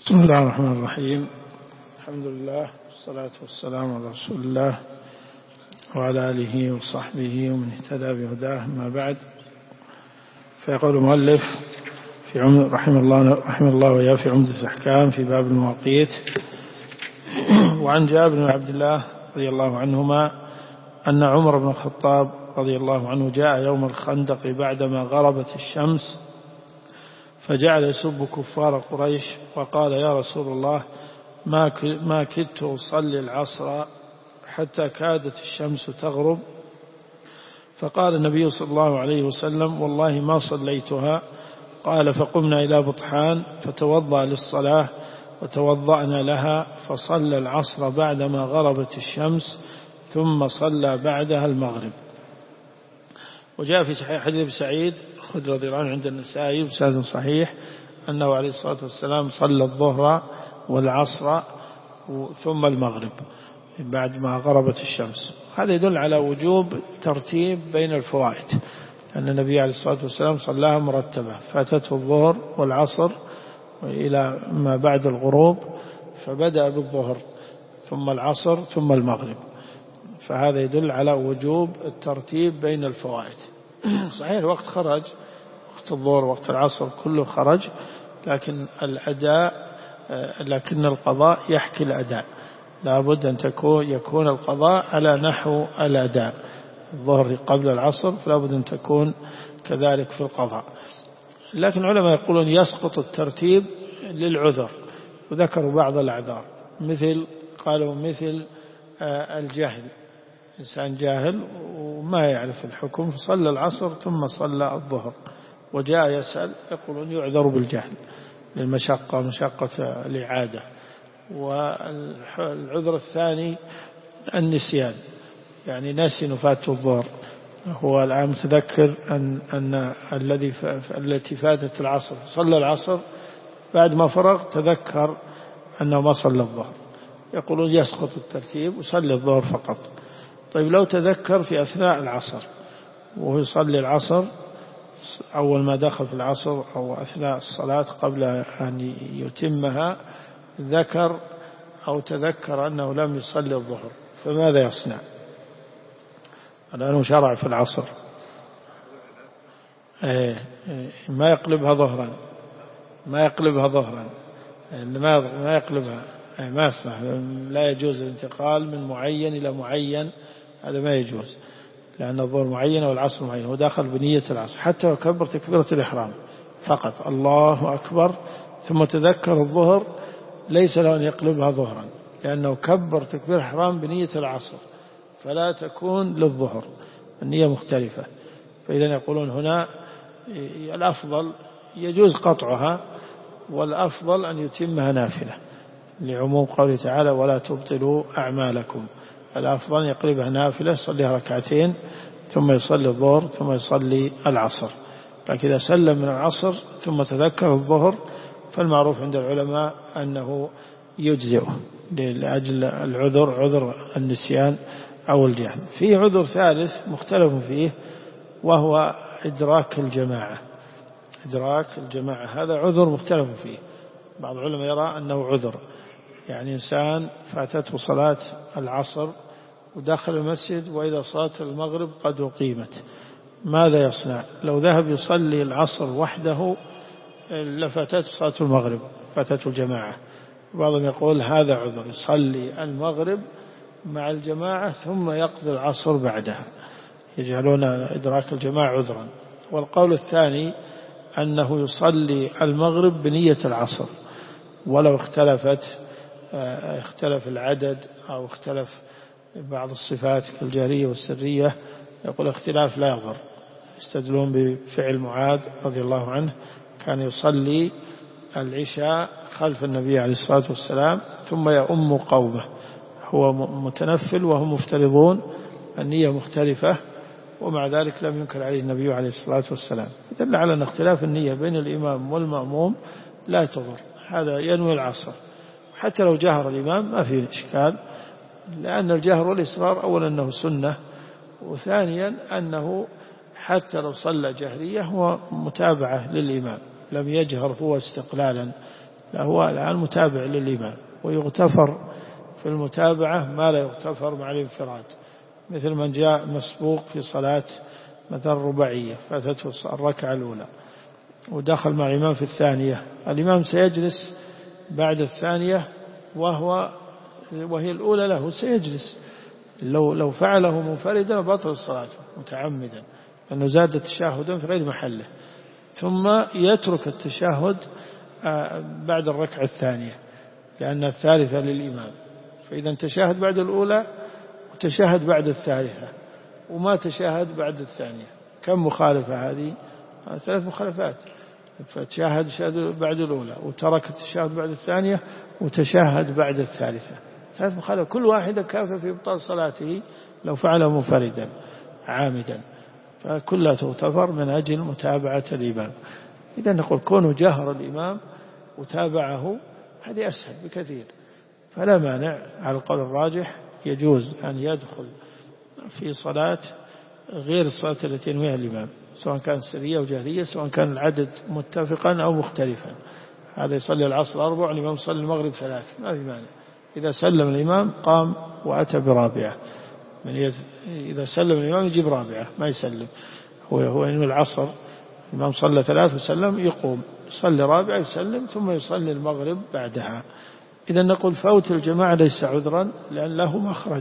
بسم الله الرحمن الرحيم. الحمد لله والصلاة والسلام على رسول الله وعلى آله وصحبه ومن اهتدى بهداه، ما بعد. فيقول المؤلف رحمه الله وياه في عمدة الأحكام في باب المواقيت: وعن جابر بن عبد الله رضي الله عنهما أن عمر بن الخطاب رضي الله عنه جاء يوم الخندق بعدما غربت الشمس فجعل يسب كفار قريش وقال: يا رسول الله، ما كدت أصلي العصر حتى كادت الشمس تغرب. فقال النبي صلى الله عليه وسلم: والله ما صليتها. قال: فقمنا إلى بطحان فتوضأ للصلاة وتوضأنا لها، فصلى العصر بعدما غربت الشمس ثم صلى بعدها المغرب. وجاء في حديث سعيد الخدري رضي الله عنه عند النسائي بسند صحيح أنه عليه الصلاة والسلام صلى الظهر والعصر ثم المغرب بعد ما غربت الشمس. هذا يدل على وجوب ترتيب بين الفوائد، لأن النبي عليه الصلاة والسلام صلاها مرتبة، فاتته الظهر والعصر إلى ما بعد الغروب، فبدأ بالظهر ثم العصر ثم المغرب، فهذا يدل على وجوب الترتيب بين الفوائد. صحيح الوقت خرج، وقت الظهر وقت العصر كله خرج، لكن القضاء يحكي الأداء، لابد أن يكون القضاء على نحو الأداء. الظهر قبل العصر فلا بد أن تكون كذلك في القضاء. لكن العلماء يقولون يسقط الترتيب للعذر، وذكروا بعض الأعذار، مثل الجهل، إنسان جاهل وما يعرف الحكم فصلى العصر ثم صلى الظهر وجاء يسأل، يقولون يعذر بالجهل للمشقة، مشقة الإعادة. والعذر الثاني النسيان، يعني نسي نفاته الظهر، هو الآن متذكر أن التي فاتت العصر صلى العصر، بعد ما فرغ تذكر أنه ما صلى الظهر، يقولون يسقط الترتيب وصلي الظهر فقط. طيب لو تذكر في أثناء العصر وهو يصلي العصر، أول ما دخل في العصر أو أثناء الصلاة قبل أن يتمها تذكر أنه لم يصلي الظهر، فماذا يصنع؟ الآن شرع في العصر، ما يقلبها ظهرا، ما يقلبها، ما يصنع، لا يجوز الانتقال من معين إلى معين، هذا ما يجوز، لأن الظهر معينة والعصر معينة، وداخل بنية العصر حتى وكبر تكبيرة الإحرام فقط الله أكبر ثم تذكر الظهر، ليس له أن يقلبها ظهرا، لأنه كبر تكبير الإحرام بنية العصر، فلا تكون للظهر، النية مختلفة. فإذا يقولون هنا الأفضل يجوز قطعها، والأفضل أن يتمها نافلة، لعموم قوله تعالى: ولا تبطلوا أعمالكم. الأفضل يقلبها نافلة، يصليها ركعتين ثم يصلي الظهر ثم يصلي العصر. لكن إذا سلم من العصر ثم تذكر الظهر فالمعروف عند العلماء أنه يجزئه لأجل العذر، عذر النسيان أو الجهل. في عذر ثالث مختلف فيه، وهو إدراك الجماعة. هذا عذر مختلف فيه، بعض العلماء يرى أنه عذر، يعني إنسان فاتته صلاة العصر ودخل المسجد وإذا صلاة المغرب قد أقيمت، ماذا يصنع؟ لو ذهب يصلي العصر وحده لفاتته صلاة المغرب، فاتته الجماعة. بعضهم يقول هذا عذر، يصلي المغرب مع الجماعة ثم يقضي العصر بعدها، يجعلون إدراك الجماعة عذرا. والقول الثاني أنه يصلي المغرب بنية العصر، ولو اختلف العدد أو اختلف بعض الصفات كالجهرية والسرية، يقول اختلاف لا يضر. يستدلون بفعل معاذ رضي الله عنه، كان يصلي العشاء خلف النبي عليه الصلاة والسلام ثم يؤم قومه، هو متنفل وهم مفترضون، النية مختلفة، ومع ذلك لم ينكر عليه النبي عليه الصلاة والسلام. دل على أن اختلاف النية بين الإمام والمأموم لا تضر، هذا ينوي العصر حتى لو جهر الإمام ما فيه إشكال، لأن الجهر والإصرار أولا أنه سنة، وثانيا أنه حتى لو صلى جهرية هو متابعة للإمام، لم يجهر هو استقلالا هو الآن متابع للإمام، ويغتفر في المتابعة ما لا يغتفر مع الانفراد، مثل من جاء مسبوق في صلاة مثلا رباعية فاتته الركعة الأولى ودخل مع الإمام في الثانية، الإمام سيجلس بعد الثانية وهي الأولى له سيجلس. لو فعله منفردا بطل الصلاة متعمدا، لأنه زاد تشهدا في غير محله، ثم يترك التشهد بعد الركعة الثانية لأن الثالثة للإمام، فإذا تشهد بعد الأولى وتشهد بعد الثالثة وما تشهد بعد الثانية، كم مخالفة هذه؟ 3 مخالفات. فتشهد بعد الأولى وترك التشهد بعد الثانية وتشهد بعد الثالثة، 3 مخالفة، كل واحدة كافة في إبطال صلاته لو فعله منفردا عامدا، فكلها تغتفر من أجل متابعة الإمام. إذا نقول كونه جهر الإمام وتابعه هذه أسهل بكثير، فلا مانع على القول الراجح يجوز أن يدخل في صلاة غير الصلاة التي ينويها الإمام، سواء كان سرية أو جهرية، سواء كان العدد متفقا أو مختلفا. هذا يصلي العصر 4 والإمام يصلي المغرب 3، ما في مانع. إذا سلم الإمام قام وأتى برابعة، إذا سلم الإمام يجيب رابعة ما يسلم، هو ينوي العصر الإمام صلى 3 وسلم يقوم يصلي رابعة يسلم ثم يصلي المغرب بعدها. إذا نقول فوت الجماعة ليس عذرا، لأن له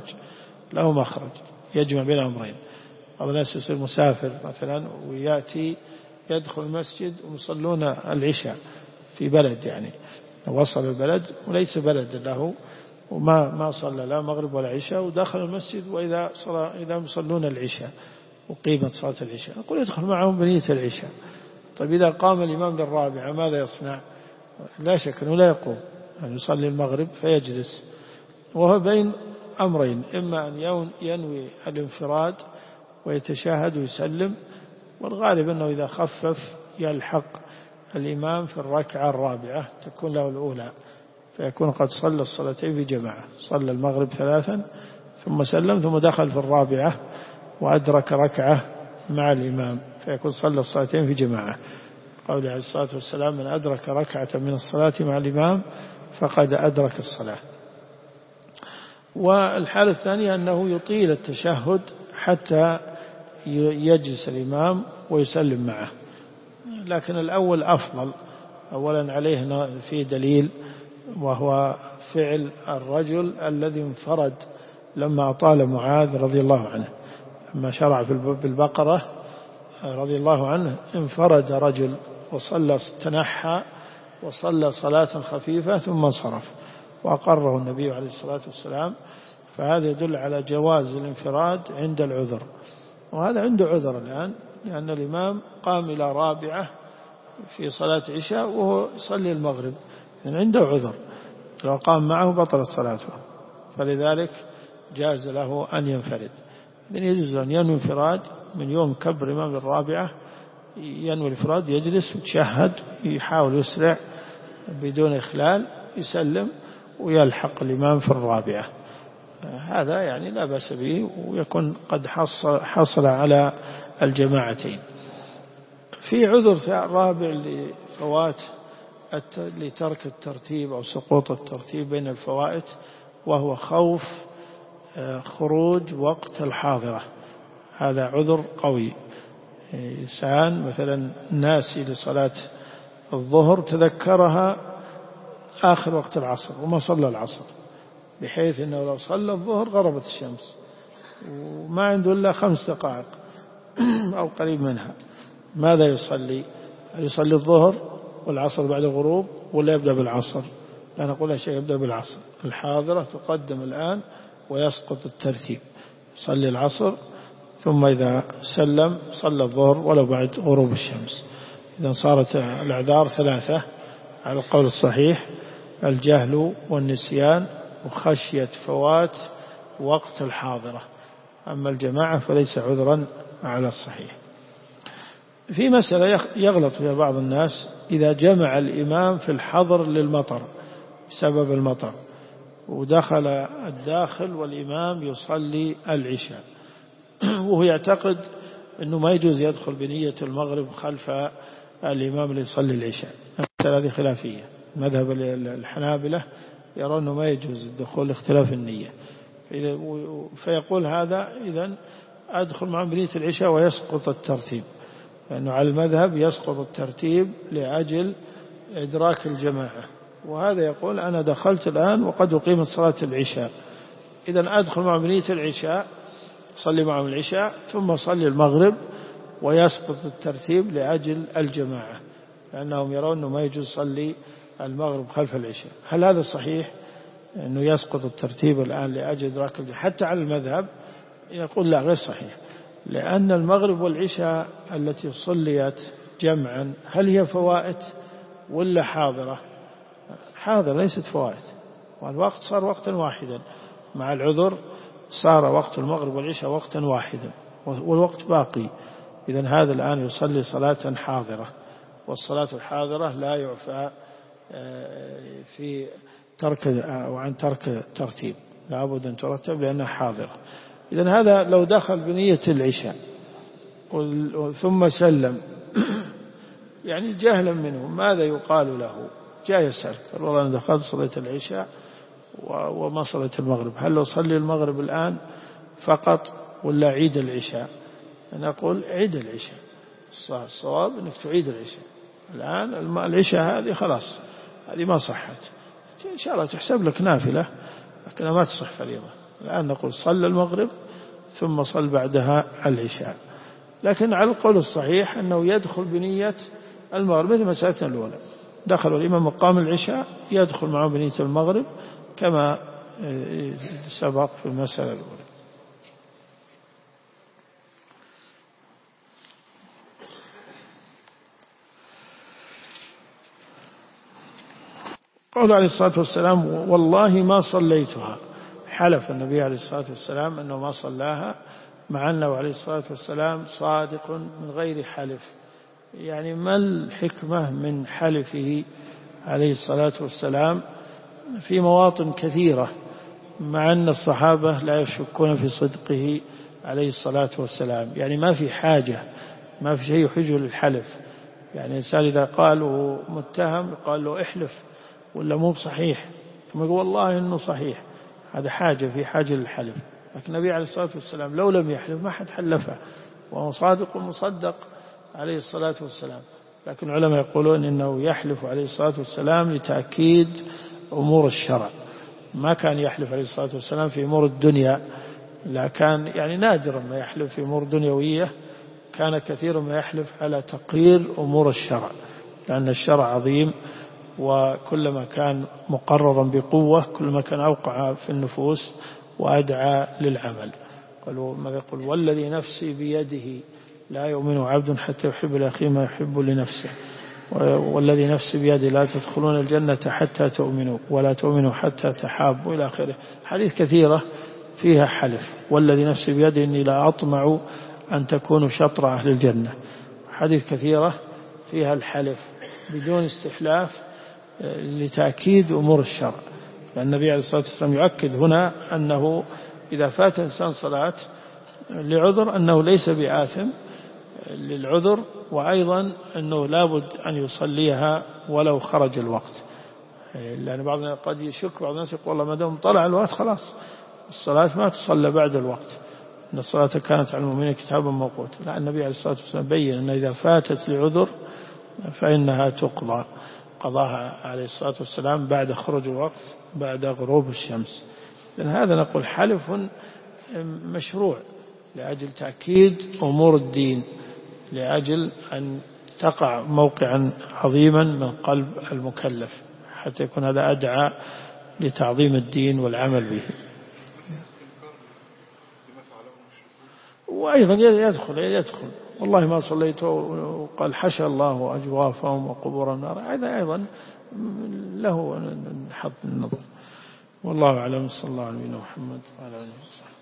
مخرج يجمع بين أمرين. بعض الناس يصير مسافر مثلا ويأتي يدخل المسجد ويصلون العشاء في بلد، يعني وصل البلد وليس بلد له وما صلى لا مغرب ولا عشاء، ودخل المسجد وإذا يصلون العشاء وقيمت صلاة العشاء، نقول يدخل معهم بنية العشاء. طيب إذا قام الإمام للرابعة ماذا يصنع؟ لا شك أنه لا يقوم، أن يصلي المغرب فيجلس، وهو بين أمرين، إما أن ينوي الانفراد ويتشاهد ويسلم، والغالب أنه إذا خفف يلحق الإمام في الركعة الرابعة تكون له الأولى، فيكون قد صلى الصلاتين في جماعة، صلى المغرب 3 ثم سلم ثم دخل في الرابعة وأدرك ركعة مع الإمام، فيكون صلى الصلاتين في جماعة. قوله عليه الصلاة والسلام: من أدرك ركعة من الصلاة مع الإمام فقد أدرك الصلاة. والحالة الثانية أنه يطيل التشهد حتى يجلس الإمام ويسلم معه، لكن الأول أفضل. أولا عليه في دليل، وهو فعل الرجل الذي انفرد لما أطال معاذ رضي الله عنه، لما شرع بالبقرة رضي الله عنه انفرد رجل وصلى تنحى وصلى صلاة خفيفة ثم انصرف وأقره النبي عليه الصلاة والسلام، فهذا يدل على جواز الانفراد عند العذر، وهذا عنده عذر الآن، لأن الإمام قام إلى رابعة في صلاة عشاء وهو يصلي المغرب، يعني عنده عذر، لو قام معه بطلت صلاته، فلذلك جاز له أن ينفرد. إذن يجوز أن ينوي انفراد من يوم كبر الإمام الرابعة، ينوي الانفراد يجلس ويتشهد، يحاول يسرع بدون إخلال، يسلم ويلحق الإمام في الرابعة، هذا يعني لا بأس به، ويكون قد حصل على الجماعتين. في عذر رابع لترك الترتيب أو سقوط الترتيب بين الفوائت، وهو خوف خروج وقت الحاضرة. هذا عذر قوي، إنسان مثلا ناسي لصلاة الظهر تذكرها آخر وقت العصر وما صلى العصر، بحيث أنه لو صلى الظهر غربت الشمس وما عنده إلا 5 دقائق أو قريب منها، ماذا يصلي؟ هل يصلي الظهر والعصر بعد الغروب ولا يبدأ بالعصر؟ لا نقول لا شيء، يبدأ بالعصر، الحاضرة تقدم الآن ويسقط الترتيب، يصلي العصر ثم إذا سلم صلى الظهر ولو بعد غروب الشمس. إذا صارت الأعذار 3 على القول الصحيح: الجهل والنسيان وخشية فوات وقت الحاضرة. أما الجماعة فليس عذرا على الصحيح. في مسألة يغلط فيها بعض الناس: إذا جمع الإمام في الحضر للمطر بسبب المطر ودخل الداخل والإمام يصلي العشاء، وهو يعتقد أنه ما يجوز يدخل بنية المغرب خلف الإمام اللي يصلي العشاء، هذه خلافية، مذهب الحنابلة يرون أنه ما يجوز الدخول لاختلاف النية، فيقول هذا إذن أدخل مع بنية العشاء ويسقط الترتيب، لأنه على المذهب يسقط الترتيب لأجل إدراك الجماعة. وهذا يقول أنا دخلت الآن وقد أقيمت صلاة العشاء، إذن أدخل مع بنية العشاء صلي معهم العشاء ثم صلي المغرب، ويسقط الترتيب لأجل الجماعة، لأنهم يرون أنه ما يجوز صلي المغرب خلف العشاء. هل هذا صحيح أنه يسقط الترتيب الآن لأجل إدراك الجماعة؟ حتى على المذهب يقول لا، غير صحيح، لأن المغرب والعشاء التي صليت جمعا هل هي فوائت ولا حاضرة؟ حاضرة ليست فوائت، والوقت صار وقتا واحدا، مع العذر صار وقت المغرب والعشاء وقتا واحدا والوقت باقي. إذن هذا الآن يصلي صلاة حاضرة، والصلاة الحاضرة لا يعفى في ترك أو عن ترك ترتيب، لابد أن ترتب لأنها حاضرة. إذن هذا لو دخل بنية العشاء ثم سلم يعني جهلا منه، ماذا يقال له؟ جاء يسأل قال والله أنا دخلت صليت العشاء وما صليت المغرب، هل لو صلي المغرب الآن فقط ولا عيد العشاء؟ أنا أقول عيد العشاء، الصواب أنك تعيد العشاء الآن. العشاء هذه خلاص، هذه ما صحت، إن شاء الله تحسب لك نافلة لكنها ما تصح فريضة. الآن نقول صلى المغرب ثم صل بعدها العشاء، لكن على القول الصحيح أنه يدخل بنية المغرب مثل مسألة الأولى، دخل الإمام مقام العشاء يدخل معه بنية المغرب كما سبق في المسألة الأولى. قال عليه الصلاة والسلام والله ما صليتها، حلف النبي عليه الصلاة والسلام أنه ما صلاها، مع أنه عليه الصلاة والسلام صادق من غير حلف. يعني ما الحكمة من حلفه عليه الصلاة والسلام في مواطن كثيرة، مع أن الصحابة لا يشكون في صدقه عليه الصلاة والسلام؟ يعني ما في حاجة، ما في شيء يحجه للحلف. يعني الإنسان إذا قالوا متهم قال له احلف ولا مو بصحيح، ثم يقول والله إنه صحيح، هذا حاجة، في حاجة للحلف. لكن النبي عليه الصلاة والسلام لو لم يحلف ما حد حلفه، وهو صادق مصدق عليه الصلاة والسلام. لكن العلماء يقولون إنه يحلف عليه الصلاة والسلام لتأكيد أمور الشرع، ما كان يحلف عليه الصلاة والسلام في أمور الدنيا، لا كان يعني نادرا ما يحلف في أمور دنيوية، كان كثيرا ما يحلف على تقرير أمور الشرع، لأن الشرع عظيم، وكلما كان مقررا بقوة كلما كان أوقع في النفوس وأدعى للعمل. ماذا يقول والذي نفسي بيده لا يؤمن عبد حتى يحب لأخيه ما يحب لنفسه، والذي نفسي بيده لا تدخلون الجنة حتى تؤمنوا ولا تؤمنوا حتى تحابوا إلى آخره. حديث كثيرة فيها حلف، والذي نفسي بيده إني لا أطمع أن تكونوا شطر أهل الجنة. حديث كثيرة فيها الحلف بدون استحلاف لتأكيد أمور الشرع، لأن النبي عليه الصلاة والسلام يؤكد هنا أنه إذا فات إنسان صلاة لعذر أنه ليس بآثم للعذر، وأيضا أنه لابد أن يصليها ولو خرج الوقت، لأن بعضنا قد يشك، بعض الناس يقول والله ما دام طلع الوقت خلاص الصلاة ما تصلى بعد الوقت، إن الصلاة كانت على المؤمنين كتابا موقوتا. لا، النبي عليه الصلاة والسلام بين أن إذا فاتت لعذر فإنها تقضى، قضاها عليه الصلاة والسلام بعد خروج الوقت بعد غروب الشمس. لأن هذا نقول حلف مشروع لأجل تأكيد أمور الدين، لأجل أن تقع موقعا عظيما من قلب المكلف، حتى يكون هذا أدعى لتعظيم الدين والعمل به. وأيضا يدخل والله ما صليت وقال حشى الله أجوافهم وقبور النار، هذا أيضا له حظ النظر. والله أعلم، صلى الله عليه وسلم محمد وعلى آله وصحبه.